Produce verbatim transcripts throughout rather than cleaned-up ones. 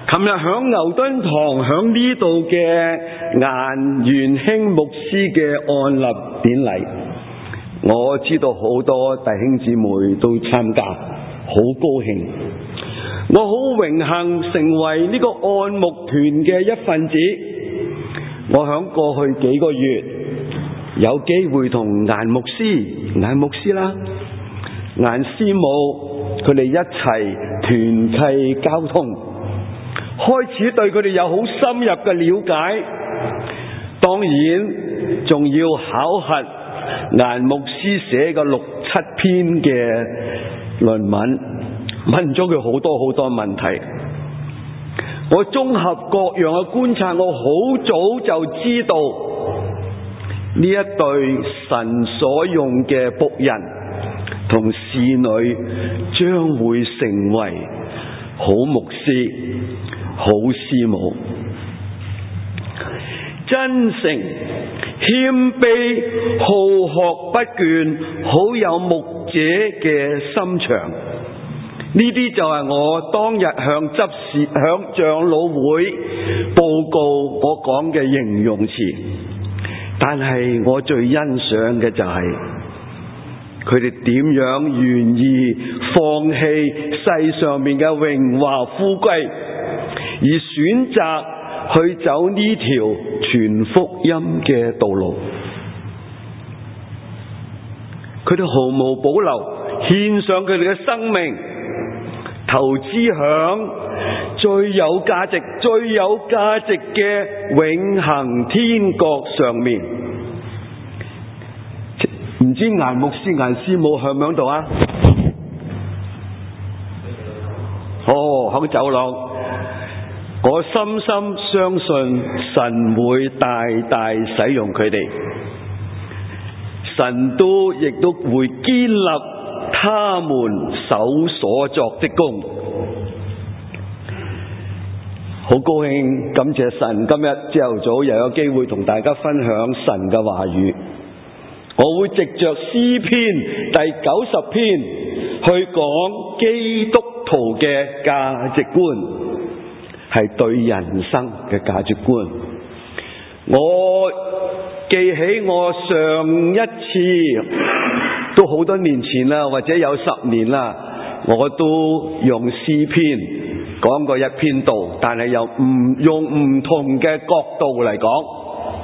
琴日響牛墩堂響呢度嘅顏元興牧師嘅按立典禮，我知道好多弟兄姊妹都參加，好高興。我好榮幸成為呢個按牧團嘅一份子。我響過去幾個月有機會同顏牧師、顏牧師啦、顏師母佢哋一齊團契交通，開始對佢哋有好深入嘅了解。當然仲要考核顏牧師寫嘅六七篇嘅論文，問咗佢好多好多問題。我綜合各樣嘅觀察，我好早就知道呢一對神所用嘅僕人同侍女將會成為好牧師、好師母，真誠、謙卑、好學不倦，好有牧者嘅心腸。呢啲就係我當日向執事、向長老會報告我講嘅形容詞。但係我最欣賞嘅就係佢哋點樣願意放棄世上面嘅榮華富貴，而選擇去走呢條傳福音嘅道路。佢哋毫無保留獻上佢哋嘅生命，投資響最有價值、最有價值嘅永恆天國上面。唔知顏牧師、顏師母響唔響度啊？哦，響走廊。我深深相信神會大大使用佢哋，神都亦都會堅立他們手所作的工。好高興，感謝神，今日朝頭早又有機會同大家分享神嘅話語。我會藉着詩篇第九十篇去講基督徒嘅價值觀，係對人生嘅價值觀。我記起我上一次都好多年前啦，或者有十年啦，我都用詩篇講過一篇道，但係又唔用唔同嘅角度嚟講。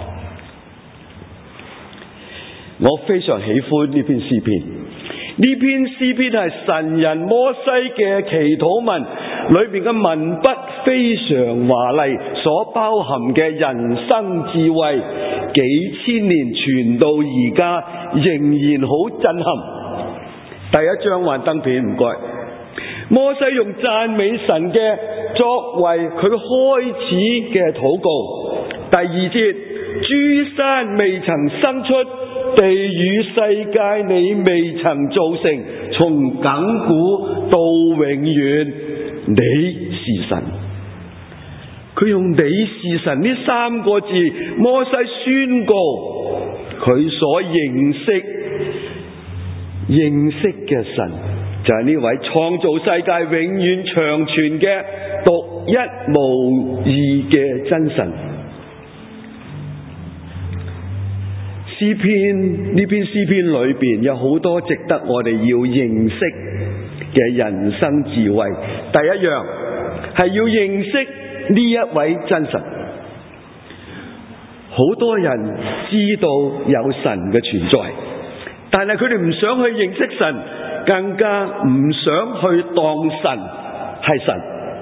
我非常喜歡呢篇詩篇，呢篇詩篇係神人摩西嘅祈禱文，裏面嘅文筆非常華麗，所包含嘅人生智慧，幾千年傳到而家仍然好震撼。第一張幻燈片，唔該。摩西用讚美神嘅作為佢開始嘅禱告。第二節，諸山未曾生出，地與世界你未曾造成，從亙古到永遠，你是神。佢用你是神呢三個字，摩西宣告佢所認識認識嘅神就係呢位創造世界永遠長存嘅獨一無二嘅真神。詩篇，呢篇詩篇裏邊有好多值得我哋要認識嘅人生智慧。第一樣係要認識呢一位真神。好多人知道有神嘅存在，但係佢哋唔想去認識神，更加唔想去當神係神。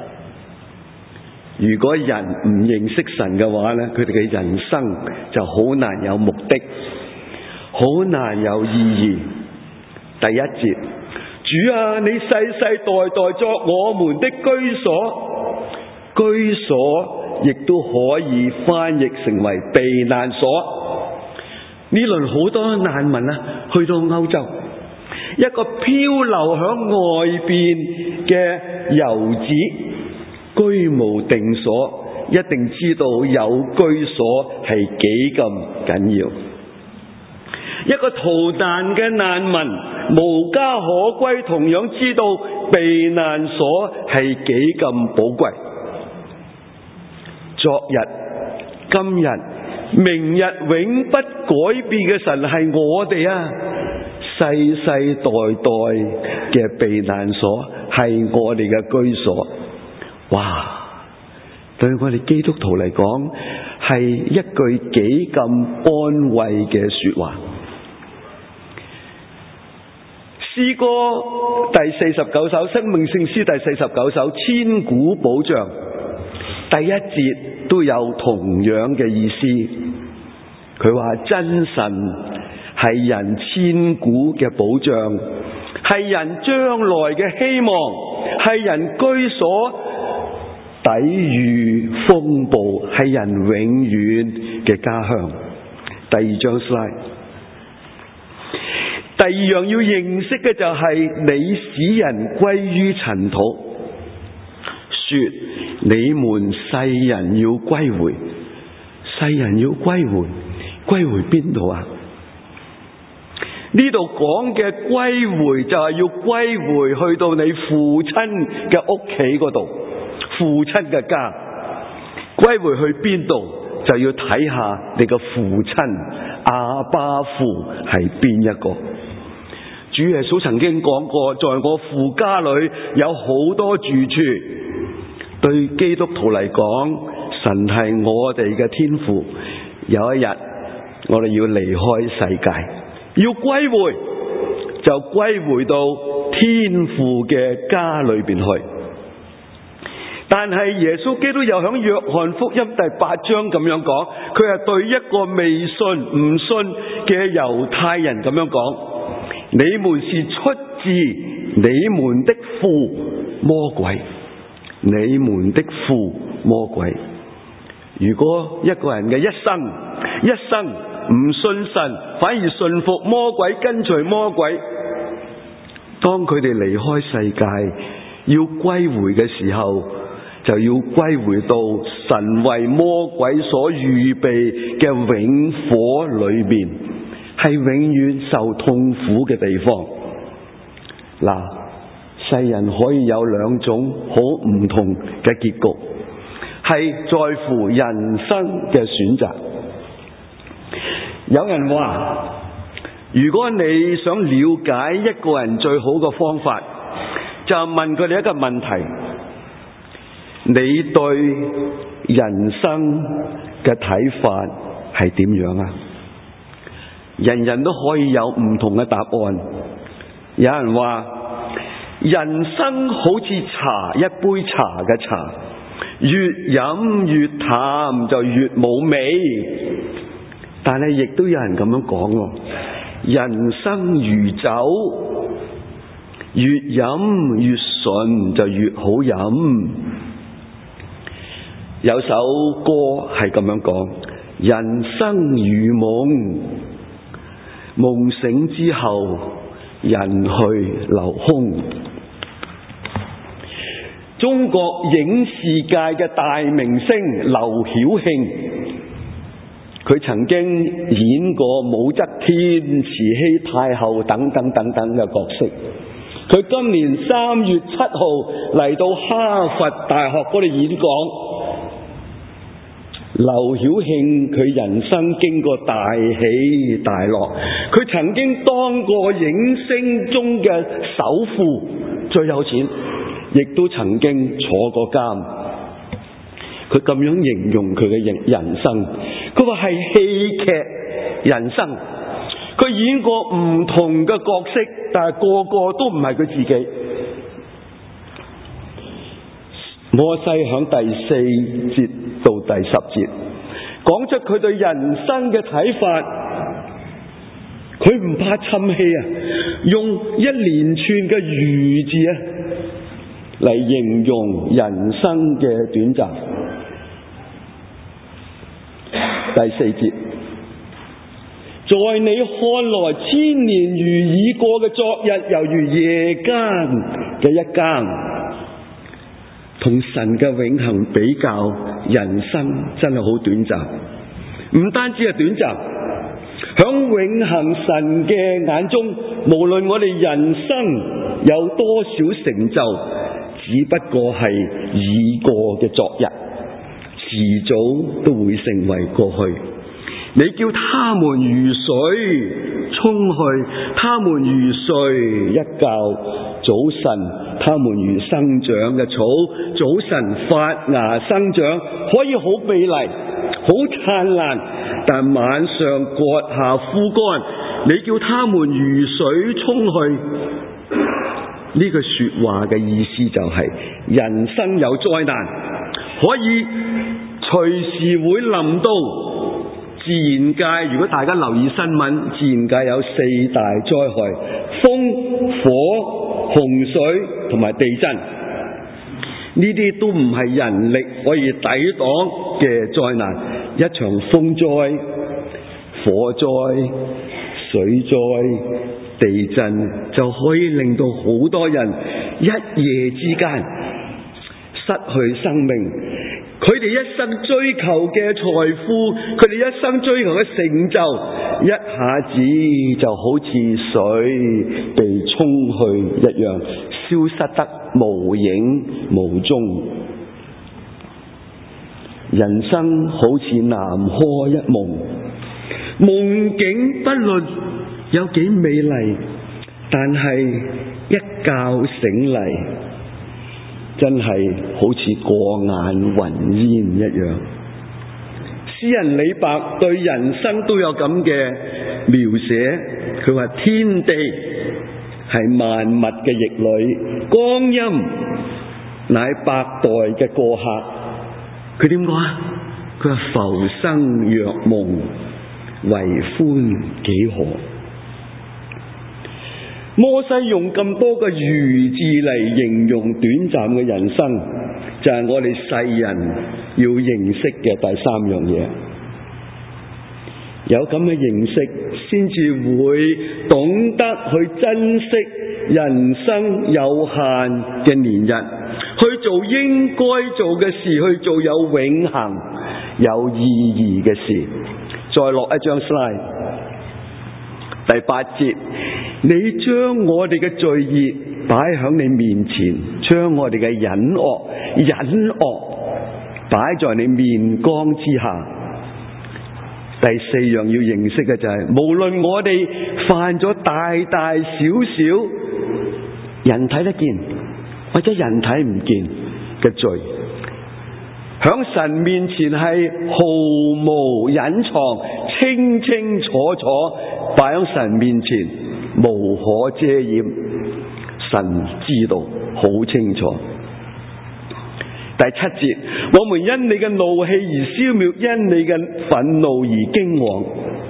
如果人唔認識神嘅話呢，佢哋嘅人生就好難有目的，好難有意義。第一節，主啊，你世世代代作我們的居所，居所亦都可以翻譯成為避難所。呢輪好多難民啊，去到歐洲，一個漂流響外邊嘅遊子，居無定所，一定知道有居所係幾咁緊要。一個逃難嘅難民，無家可歸，同樣知道避難所係幾咁寶貴。 昨日、今日、明日永不改變嘅神係我哋啊！世世代代嘅避難所係我哋嘅居所。哇！對我哋基督徒嚟講，係一句幾咁安慰嘅說話。詩歌第四十九首，生命聖詩第四十九首，千古保障，第一節都有同樣嘅意思。佢話真神係人千古嘅保障，係人將來嘅希望，係人居所，抵禦風暴，係人永遠嘅家鄉。第二張 slide， 第二樣要認識嘅就係你使人歸於塵土，說你們世人要歸回，世人要歸回，歸回邊度啊？呢度講嘅歸回就係要歸回去到你父親嘅屋企嗰度，父親嘅家。歸回去邊度就要睇下你嘅父親阿爸父係邊一個。主耶穌曾經講過，在我父家裏有好多住處。對基督徒嚟講，神係我哋嘅天父。有一日我哋要離開世界，要歸回，就歸回到天父嘅家裏邊去。但係耶穌基督又響約翰福音第八章咁樣講，佢係對一個未信唔信嘅猶太人咁樣講：你們是出自你們的父魔鬼，你們的父魔鬼。如果一個人嘅一生一生唔信神，反而順服魔鬼，跟隨魔鬼，當佢哋離開世界要歸回嘅時候，就要歸回到神為魔鬼所預備嘅永火裏面，係永遠受痛苦嘅地方。嗱，世人可以有兩種好唔同嘅結局，係在乎人生嘅選擇。有人話，如果你想了解一個人最好嘅方法，就問佢哋一個問題：你對人生嘅睇法係點樣啊？人人都可以有唔同嘅答案。有人話，人生好似茶，一杯茶嘅茶，越飲越淡就越冇味。但係亦都有人咁樣講喎，人生如酒，越飲越純就越好飲。有首歌係咁樣講：人生如夢，夢醒之後人去樓空。中國影視界嘅大明星劉曉慶，佢曾經演過武則天、慈禧太后等等等等嘅角色。佢今年三月七號嚟到哈佛大學嗰度演講。劉曉慶佢人生經過大起大落，佢曾經當過影星中嘅首富，最有錢，亦都曾經坐過監。佢咁樣形容佢嘅人生，佢話係戲劇人生。佢演過唔同嘅角色，但係個個都唔係佢自己。摩西響第四節到第十節講出佢對人生嘅睇法，佢唔怕氹氣啊，用一連串嘅如字啊嚟形容人生嘅短暫。第四節，在你看來千年如已過嘅昨日，猶如夜間嘅一更。同神嘅永恆比較，人生真係好短暫。唔單止係短暫，響永恆神嘅眼中，無論我哋人生有多少成就，只不過係已過嘅昨日， 遲早都會成為過去。你叫他們如水沖去，他們如睡一覺，早晨他們如生長嘅草，早晨發芽生長，可以好美麗好燦爛，但晚上割下枯乾。你叫他們如水沖去，呢句說話嘅意思就係、是、人生有災難，可以隨時會臨到。自然界，如果大家留意新聞，自然界有四大災害：風、火、洪水同埋地震。呢啲都唔係人力可以抵擋嘅災難。一場風災、火災、水災、地震就可以令到好多人一夜之間失去生命。佢哋一生追求嘅財富，佢哋一生追求嘅成就，一下子就好似水被沖去一樣，消失得無影無蹤。人生好似南柯一夢，夢境不論有幾美麗，但係一覺醒嚟，真係好似過眼雲煙一樣。詩人李白對人生都有咁嘅描寫，佢話天地係萬物嘅逆旅，光陰乃百代嘅過客。佢點講啊？佢話浮生若夢，為歡幾何。摩西用咁多個如字嚟形容短暫嘅人生，就係我哋世人要認識嘅第三樣嘢。有咁嘅認識，先至會懂得去珍惜人生有限嘅年日，去做應該做嘅事，去做有永恆有意義嘅事。再落一張 slide， 第八節，你將我哋嘅罪孽擺喺你面前，將我哋嘅隱惡隱惡擺在你面光之下。第四樣要認識嘅就係、是，無論我哋犯咗大大小小人睇得見或者人睇唔見嘅罪，響神面前係毫無隱藏，清清楚楚擺喺神面前，無可遮掩，神知道好清楚。第七節，我們因你嘅怒氣而消滅，因你嘅憤怒而驚惶。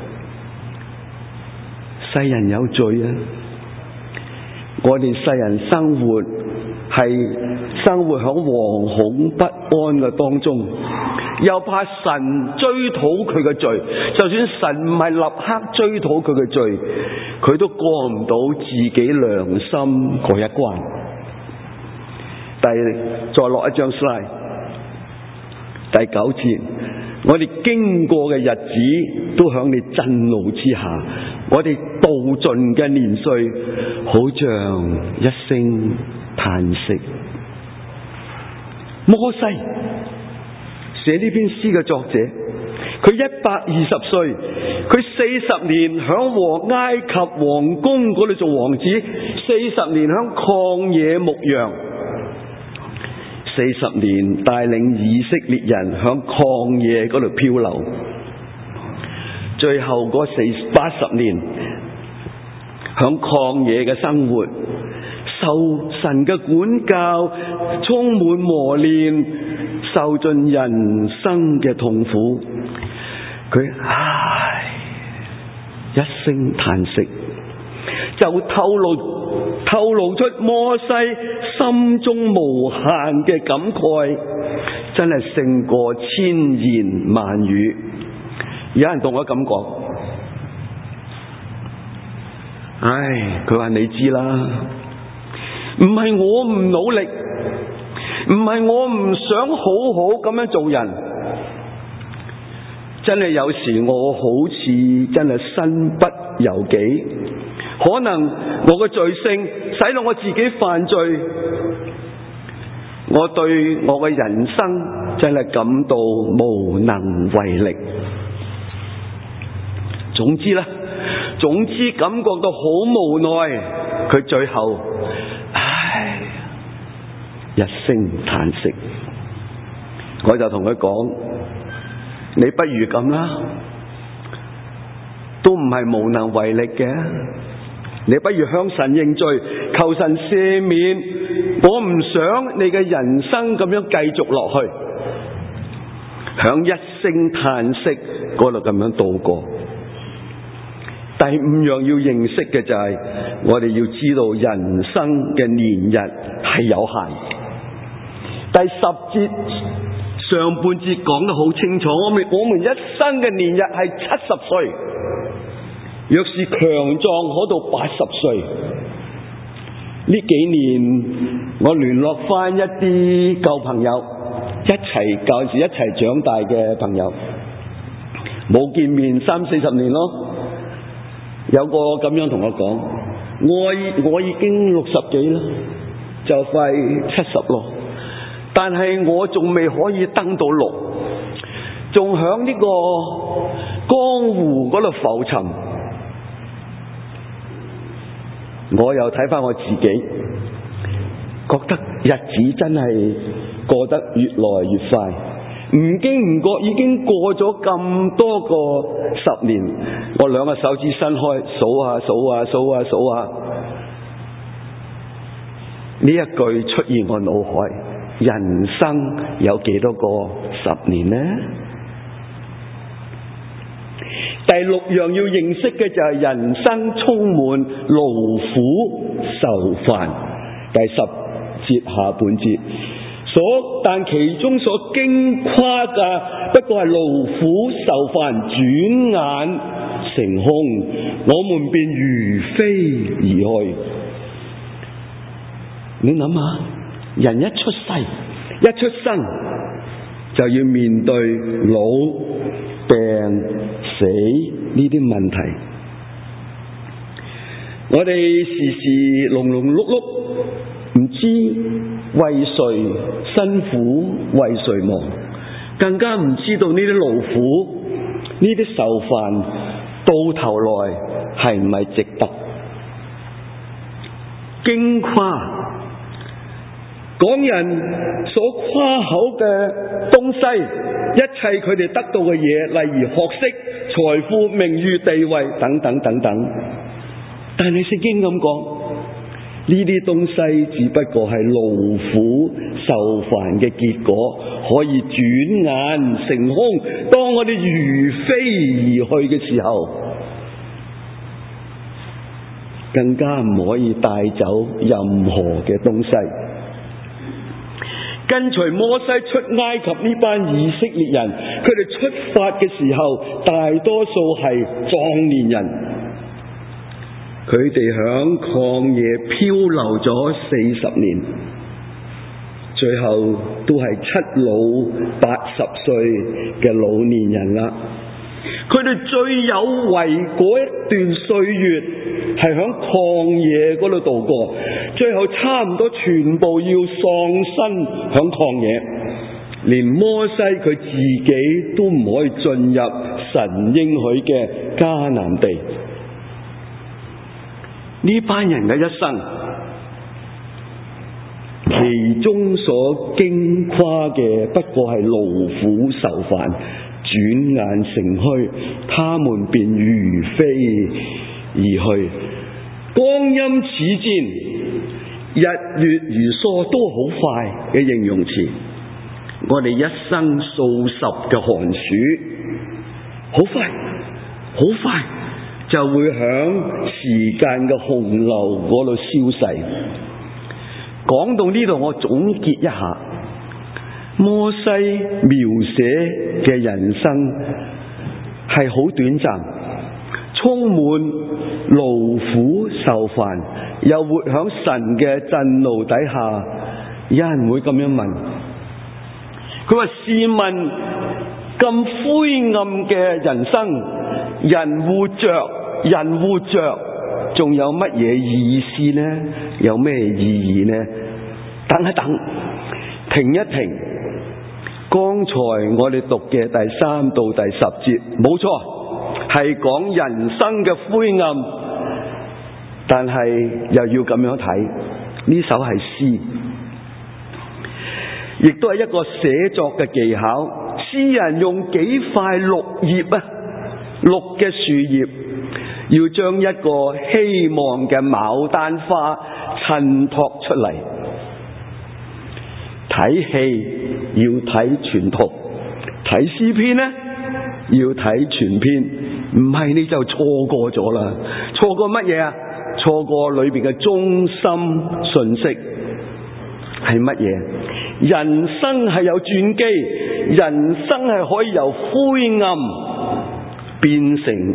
世人有罪啊！我哋世人生活係生活喺惶恐不安嘅當中，又怕神追討佢嘅罪。就算神唔係立刻追討佢嘅罪，佢都過唔到自己良心嗰一關。第再落一張 slide， 第九節，我哋經過嘅日子都響你震怒之下，我哋度盡嘅年歲好像一聲嘆息。摩西寫呢篇詩嘅作者，佢一百二十歲，佢四十年響和埃及皇宮嗰度做王子，四十年響曠野牧羊，四十年帶領以色列人響曠野嗰度漂流，最後嗰四八十年響曠野嘅生活，受神嘅管教，充滿磨練，受盡人生嘅痛苦，佢唉一聲嘆息，就透露透露出摩西心中無限嘅感慨，真係勝過千言萬語。有人同我咁講，唉，佢話你知啦，唔係我唔努力，唔係我唔想好好咁樣做人，真係有時我好似真係身不由己，可能我嘅罪性使到我自己犯罪， 我對我嘅人生真係感到無能為力。總之啦，總之感覺到好無奈，佢最後唉一聲嘆息。我就同佢講，你不如咁啦，都唔係無能為力嘅，你不如向神認罪，求神赦免。我唔想你嘅人生咁樣繼續落去，響一聲嘆息嗰度咁樣度過。第五樣要認識嘅就係，我哋要知道人生嘅年日係有限。第十節上半節講得好清楚，我們我們一生嘅年日係七十歲，若是強壯可到八十歲。呢幾年我聯絡翻一啲舊朋友，一齊舊時一齊長大嘅朋友，冇見面三四十年咯。有個咁樣同我講，我我已經六十幾啦，就快七十咯，但係我仲未可以登到六，仲響呢個江湖嗰度浮沉。我又睇翻我自己，覺得日子真係過得越來越快，唔經唔覺已經過咗咁多個十年。我兩個手指伸開，數下數下數下數下，呢一句出現我腦海，人生有幾多個十年呢？第六樣要認識嘅就係人生充滿勞苦愁煩。第十節下半節，所但其中所矜誇嘅不過係勞苦愁煩，轉眼成空，我們便如飛而去。你諗下，人一出世一出生就要面對老病死呢啲問題，我哋時時庸庸碌碌，唔知為誰辛苦為誰忙，更加唔知道呢啲勞苦呢啲愁煩到頭來係唔係值得。矜誇，講人所誇口嘅東西，一切佢哋得到嘅嘢，例如學識、財富、名譽、地位等等等等。但係聖經咁講，呢啲東西只不過係勞苦受煩嘅結果，可以轉眼成空。當我哋如飛而去嘅時候，更加唔可以帶走任何嘅東西。跟隨摩西出埃及呢班以色列人，佢哋出發嘅時候，大多數係壯年人，佢哋響曠野漂流咗四十年，最後都係七老八十歲嘅老年人啦。佢哋最有為嗰一段歲月係響曠野嗰度度過，最後差唔多全部要喪身響曠野，連摩西佢自己都唔可以進入神應許嘅迦南地。呢班人嘅一生，其中所矜誇嘅不過係勞苦愁煩，轉眼成虛，他們便如飛而去。光陰似箭，日月如梭，都好快嘅形容詞。我哋一生數十嘅寒暑，好快好快就會響時間嘅洪流嗰度消逝。講到呢度，我總結一下，摩西描寫嘅人生係好短暫，充滿勞苦受煩，又活響神嘅震怒底下。有人會咁樣問，佢話試問咁灰暗嘅人生，人活着人活着仲有乜嘢意思呢？有咩意義呢？等一等， 停一停，剛才我哋讀嘅第三到第十節，冇錯，係講人生嘅灰暗，但係又要咁樣睇，呢首係詩，亦都係一個寫作嘅技巧。詩人用幾塊綠葉啊，綠嘅樹葉，要將一個希望嘅牡丹花襯托出嚟。睇戲要睇全圖，睇詩篇呢要睇全篇，唔係你就錯過咗啦。錯過乜嘢啊？錯過裏邊嘅中心信息係乜嘢？人生係有轉機，人生係可以由灰暗變成